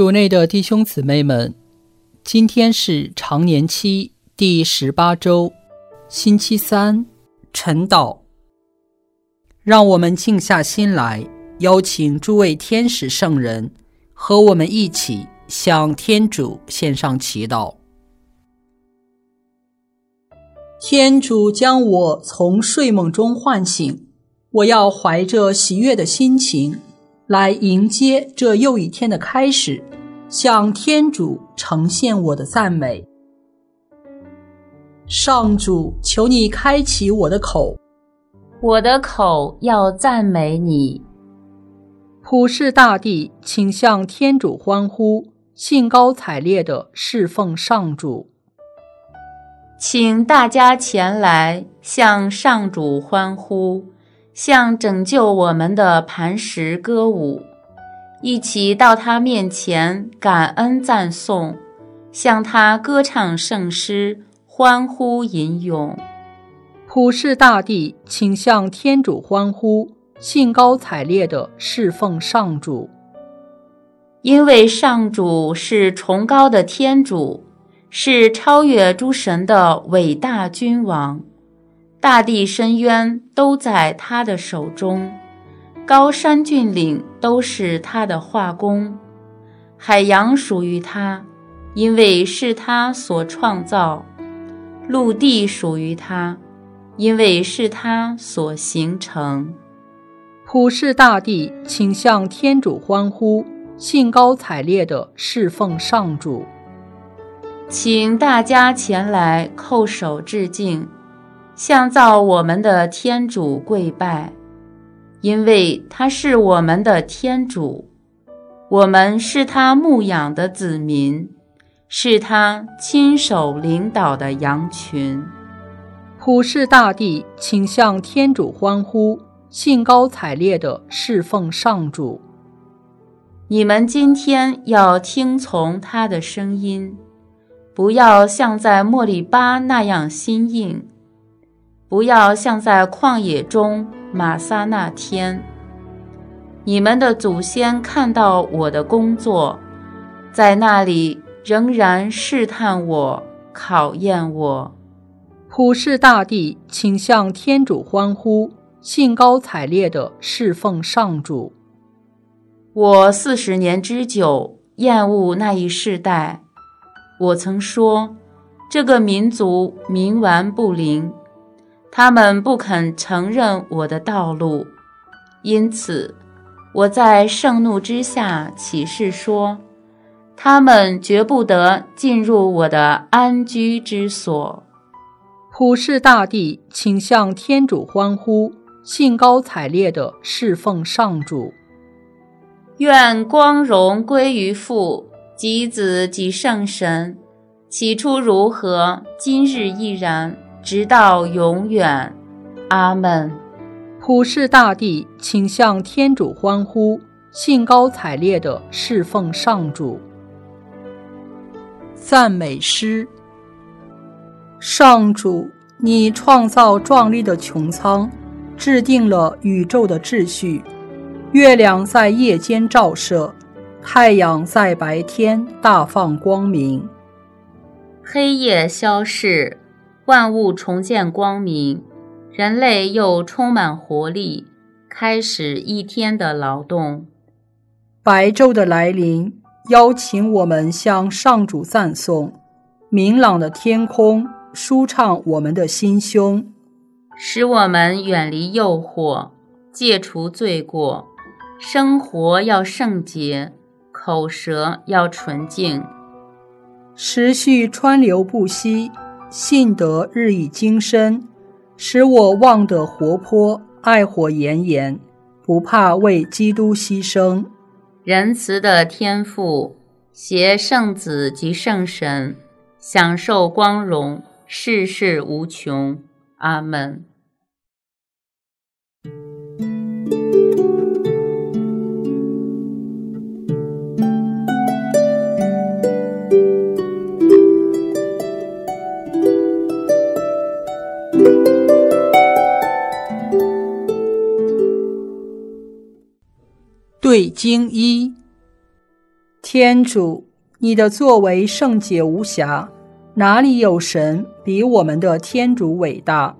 主内的弟兄姊妹们，今天是常年期第18周，星期三，晨祷。让我们静下心来，邀请诸位天使圣人和我们一起向天主献上祈祷。天主将我从睡梦中唤醒，我要怀着喜悦的心情来迎接这又一天的开始，向天主呈现我的赞美。上主，求你开启我的口， 我的口要赞美你。 普世大地，请向天主欢呼，兴高采烈地侍奉上主。 请大家前来向上主欢呼，向拯救我们的磐石歌舞，一起到他面前感恩赞颂，向他歌唱圣诗，欢呼吟咏。 普世大地，请向天主欢呼，兴高采烈地侍奉上主。 因为上主是崇高的天主，是超越诸神的伟大君王，大地深渊都在他的手中，高山峻岭都是他的画工，海洋属于他，因为是他所创造，陆地属于他，因为是他所形成。 普世大地，请向天主欢呼，兴高采烈地侍奉上主。 请大家前来叩首致敬，向造我们的天主跪拜，因为他是我们的天主，我们是他牧养的子民，是他亲手领导的羊群。 普世大地，请向天主欢呼，兴高采烈地侍奉上主。 你们今天要听从他的声音，不要像在莫利巴那样心硬，不要像在旷野中玛撒那天。你们的祖先看到我的工作，在那里仍然试探我，考验我。 普世大地，请向天主欢呼，兴高采烈地侍奉上主。 我40年之久，厌恶那一世代。我曾说，这个民族冥顽不灵，他们不肯承认我的道路，因此我在盛怒之下起誓说，他们绝不得进入我的安居之所。 普世大地，请向天主欢呼，兴高采烈地侍奉上主。 愿光荣归于父及子及圣神，起初如何，今日亦然，直到永远。阿们。 普世大地，请向天主欢呼，兴高采烈地侍奉上主。赞美诗。上主，你创造壮丽的穹苍，制定了宇宙的秩序，月亮在夜间照射，太阳在白天大放光明。 黑夜消逝，万物重见光明，人类又充满活力，开始一天的劳动。 白昼的来临，邀请我们向上主赞颂，明朗的天空舒畅我们的心胸， 使我们远离诱惑，戒除罪过。生活要圣洁，口舌要纯净， 时序川流不息，信德日益精深，使我望得活泼，爱火炎炎，不怕为基督牺牲。 仁慈的天父，携圣子及圣神，享受光荣，世世无穷。阿们。 对经一， 天主，你的作为圣洁无瑕，哪里有神比我们的天主伟大？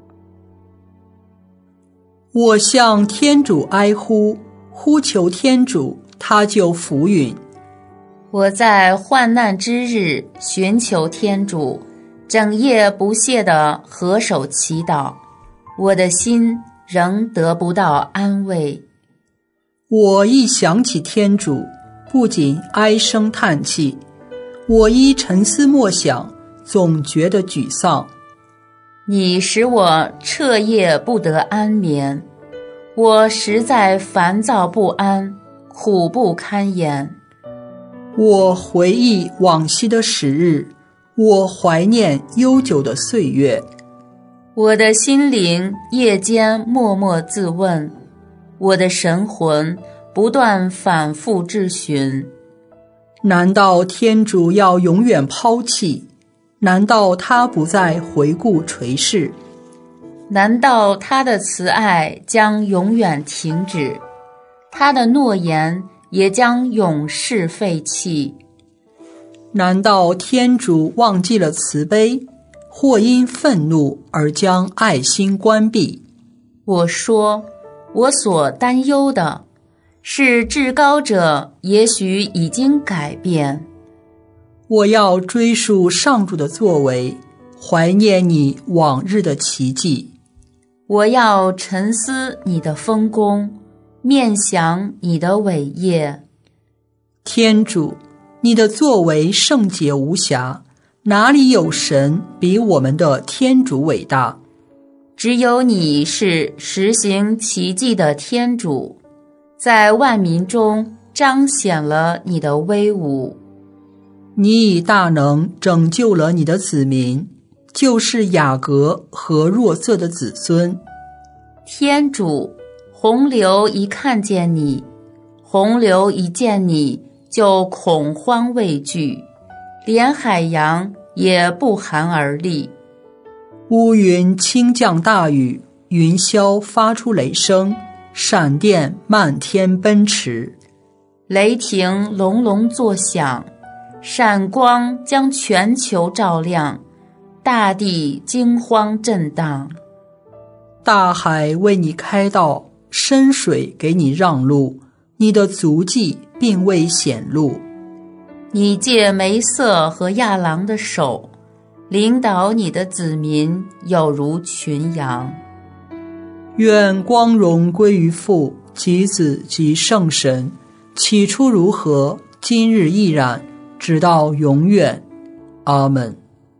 我向天主哀呼，呼求天主，他就俯允。 我在患难之日寻求天主，整夜不懈地合手祈祷，我的心仍得不到安慰。 我一想起天主，不仅唉声叹气，我一沉思默想，总觉得沮丧。 你使我彻夜不得安眠，我实在烦躁不安，苦不堪言。 我回忆往昔的时日，我怀念悠久的岁月。 我的心灵夜间默默自问，我的神魂不断反复质询： 难道天主要永远抛弃？难道他不再回顾垂视？ 难道他的慈爱将永远停止？他的诺言也将永世废弃？ 难道天主忘记了慈悲，或因愤怒而将爱心关闭？ 我说，我所担忧的是至高者也许已经改变。 我要追溯上主的作为，怀念你往日的奇迹。 我要沉思你的丰功，面想你的伟业。 天主，你的作为圣洁无瑕，哪里有神比我们的天主伟大？ 只有你是实行奇迹的天主，在万民中彰显了你的威武。 你以大能拯救了你的子民，就是雅各和若瑟的子孙。 天主，洪流一看见你，洪流一见你就恐慌畏惧，连海洋也不寒而栗。 乌云倾降大雨，云霄发出雷声，闪电漫天奔驰， 雷霆隆隆作响，闪光将全球照亮，大地惊慌震荡。 大海为你开道，深水给你让路，你的足迹并未显露。 你借梅瑟和亚郎的手，领导你的子民有如群羊。 愿光荣归于父及子及圣神，起初如何，今日亦然，直到永远。阿们。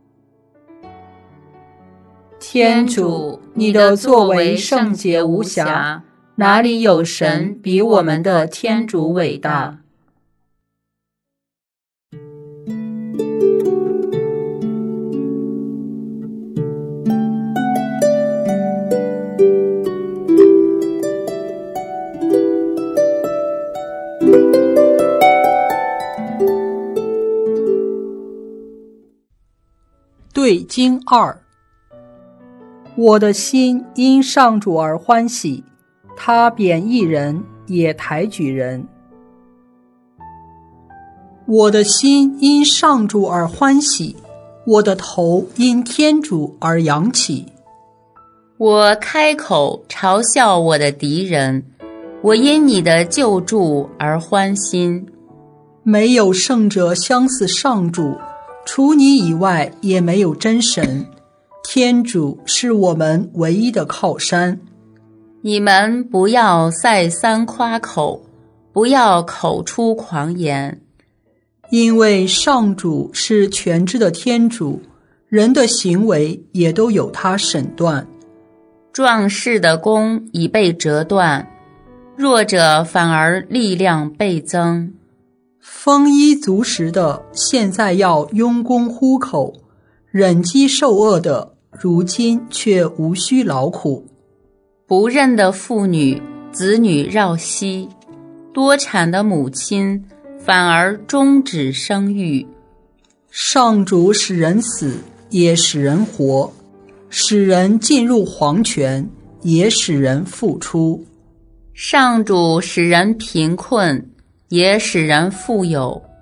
天主，你的作为圣洁无瑕，哪里有神比我们的天主伟大？对经2。我的心因上主而欢喜，他贬义人，也抬举人。我的心因上主而欢喜，我的头因天主而扬起。 我开口嘲笑我的敌人，我因你的救助而欢心。 没有圣者相似上主，除你以外也没有真神。天主是我们唯一的靠山。 你们不要再三夸口，不要口出狂言。 因为上主是全知的天主，人的行为也都有他审断。 壮士的弓已被折断，弱者反而力量倍增。 丰衣足食的现在要拥弓呼口，忍饥受饿的如今却无需劳苦。 不认的妇女子女绕膝，多产的母亲反而终止生育。 上主使人死，也使人活，使人进入黄泉，也使人复出。 上主使人贫困，也使人富有，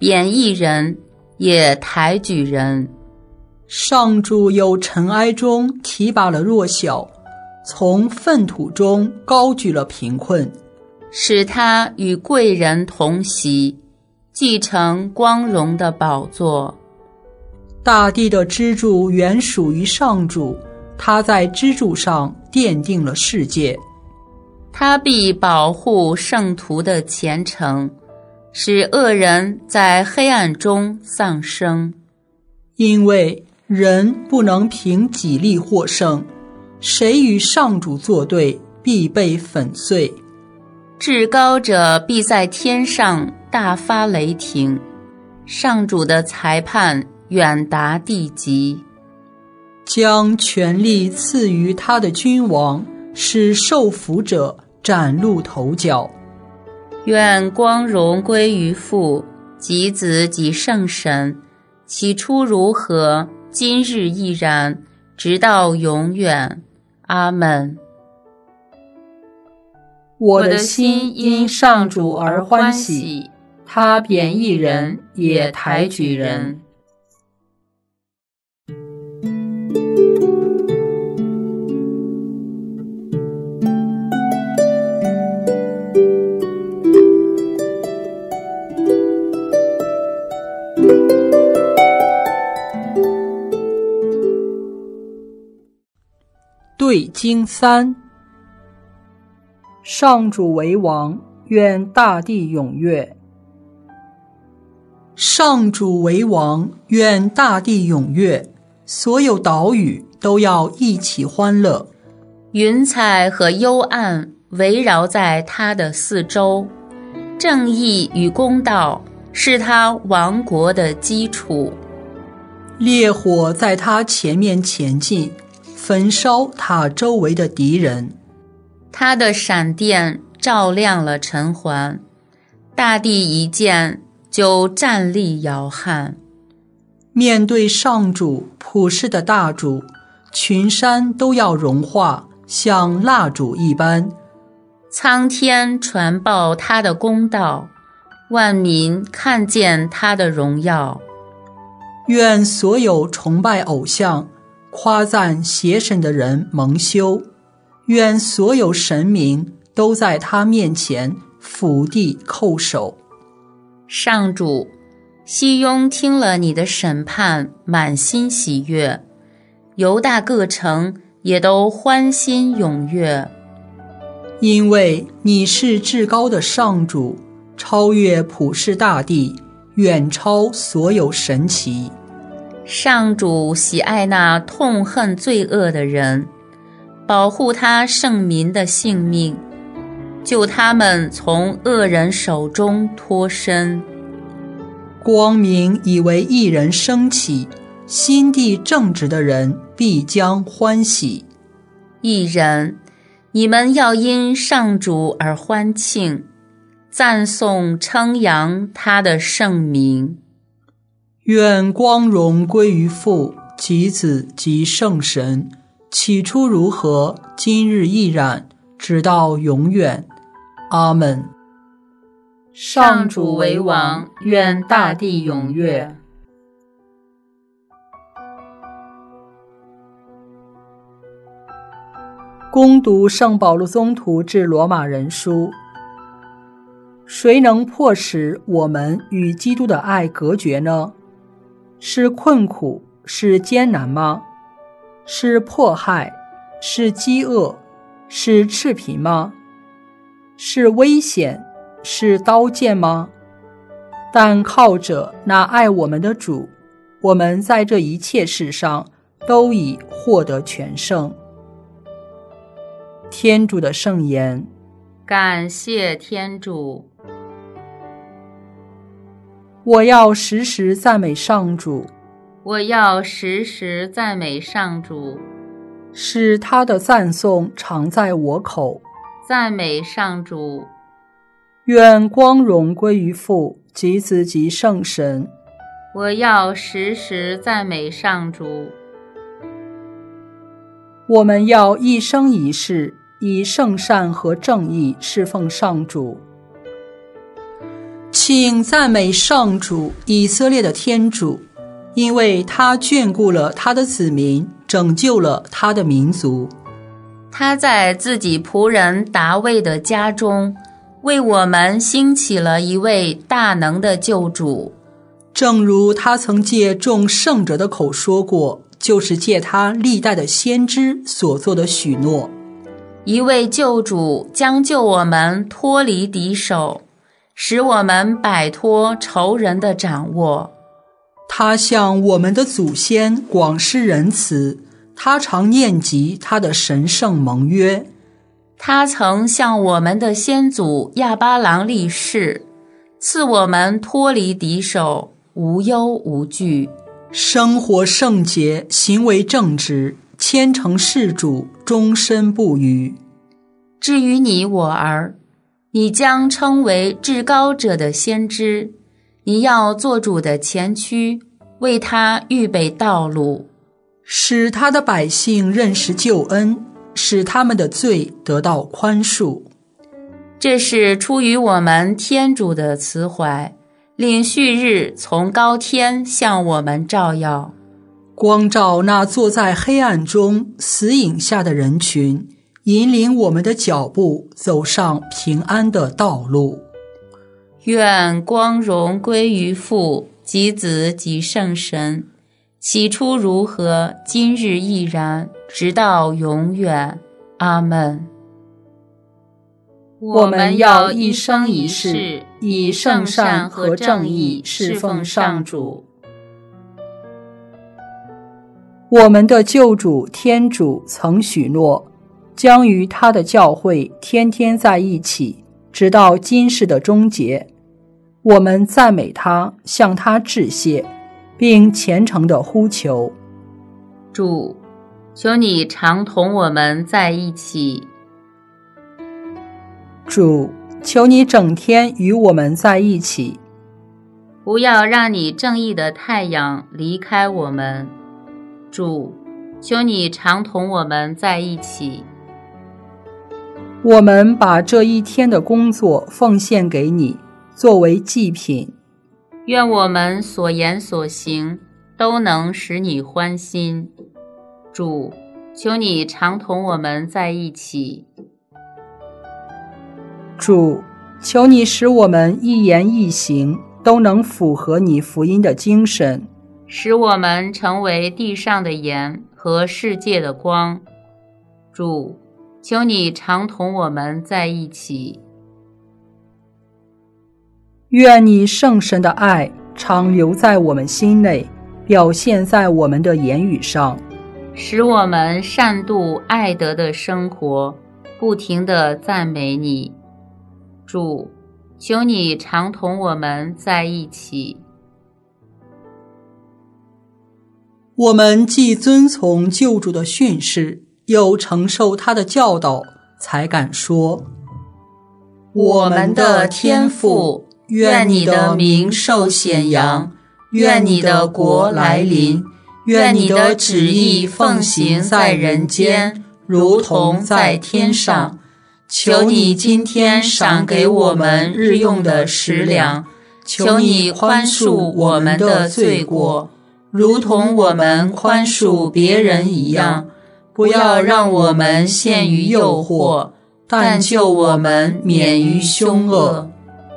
贬义人，也抬举人。 上主由尘埃中提拔了弱小，从粪土中高举了贫困， 使他与贵人同席，继承光荣的宝座。 大地的支柱原属于上主，他在支柱上奠定了世界。 他必保护圣徒的虔诚，使恶人在黑暗中丧生。 因为人不能凭己力获胜，谁与上主作对，必被粉碎。 至高者必在天上大发雷霆，上主的裁判远达地极， 将权力赐予他的君王，使受福者崭露头角。 愿光荣归于父及子及圣神，起初如何，今日亦然，直到永远。阿们。 我的心因上主而欢喜，他贬义人，也抬举人。对经3，上主为王，愿大地踊跃。上主为王，愿大地踊跃，所有岛屿都要一起欢乐。 云彩和幽暗围绕在他的四周，正义与公道是他王国的基础。 烈火在他前面前进，焚烧他周围的敌人。 他的闪电照亮了尘寰，大地一见就站立摇撼。 面对上主普世的大主，群山都要融化，像蜡烛一般。 苍天传报他的公道，万民看见他的荣耀。 愿所有崇拜偶像、夸赞邪神的人蒙羞，愿所有神明都在他面前俯地叩首。 上主，西雍听了你的审判，满心喜悦，犹大各城也都欢欣踊跃。 因为你是至高的上主，超越普世大地，远超所有神奇。 上主喜爱那痛恨罪恶的人，保护他圣民的性命，救他们从恶人手中脱身。 光明以为一人升起，心地正直的人必将欢喜。 一人，你们要因上主而欢庆，赞颂称扬他的圣名。 愿光荣归于父及子及圣神，起初如何，今日亦然，直到永远。阿们。 上主为王，愿大地踊跃。 恭读圣保禄宗徒致罗马人书。谁能迫使我们与基督的爱隔绝呢？是困苦，是艰难吗？是迫害，是饥饿，是赤贫吗？是危险，是刀剑吗？但靠着那爱我们的主，我们在这一切事上都已获得全胜。天主的圣言。 感谢天主。 我要时时赞美上主， 我要时时赞美上主， 使他的赞颂常在我口。 赞美上主。 愿光荣归于父及子及圣神。 我要时时赞美上主。 我们要一生一世以圣善和正义侍奉上主。 请赞美上主，以色列的天主，因为他眷顾了他的子民，拯救了他的民族。 他在自己仆人达味的家中，为我们兴起了一位大能的救主。 正如他曾借众圣者的口说过，就是借他历代的先知所做的许诺。 一位救主将救我们脱离敌手，使我们摆脱仇人的掌握。 他向我们的祖先广施仁慈，他常念及他的神圣盟约。 他曾向我们的先祖亚巴郎立誓，赐我们脱离敌手，无忧无惧， 生活圣洁，行为正直，虔诚事主，终身不渝。 至于你我儿，你将称为至高者的先知，你要做主的前驱，为他预备道路， 使他的百姓认识救恩，使他们的罪得到宽恕。 这是出于我们天主的慈怀，令旭日从高天向我们照耀， 光照那坐在黑暗中死影下的人群，引领我们的脚步走上平安的道路。 愿光荣归于父及子及圣神，起初如何，今日亦然，直到永远。阿们。 我们要一生一世以圣善和正义侍奉上主。我们的救主天主曾许诺，将与他的教会天天在一起，直到今世的终结。我们赞美他，向他致谢，并虔诚地呼求： 主，求你常同我们在一起。 主，求你整天与我们在一起。 不要让你正义的太阳离开我们。主，求你常同我们在一起。 我们把这一天的工作奉献给你，作为祭品。 愿我们所言所行都能使你欢心。主，求你常同我们在一起。 主，求你使我们一言一行都能符合你福音的精神， 使我们成为地上的盐和世界的光。主，求你常同我们在一起。 愿你圣神的爱常留在我们心内，表现在我们的言语上， 使我们善度爱德的生活，不停地赞美你。主，求你常同我们在一起。 我们既遵从救主的训示，又承受他的教导，才敢说：我们的天父，愿你的名受显扬，愿你的国来临，愿你的旨意奉行在人间，如同在天上。求你今天赏给我们日用的食粮，求你宽恕我们的罪过，如同我们宽恕别人一样。不要让我们陷于诱惑，但救我们免于凶恶。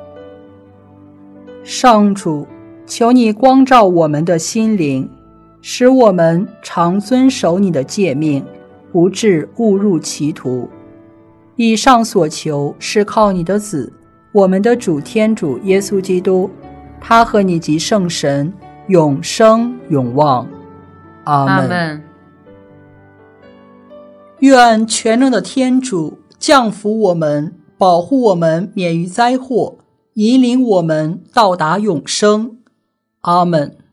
上主，求你光照我们的心灵，使我们常遵守你的诫命，不致误入歧途。以上所求是靠你的子，我们的主天主耶稣基督，他和你及圣神永生永望。阿们。愿全能的天主降福我们，保护我们免于灾祸，引领我们到达永生。阿们。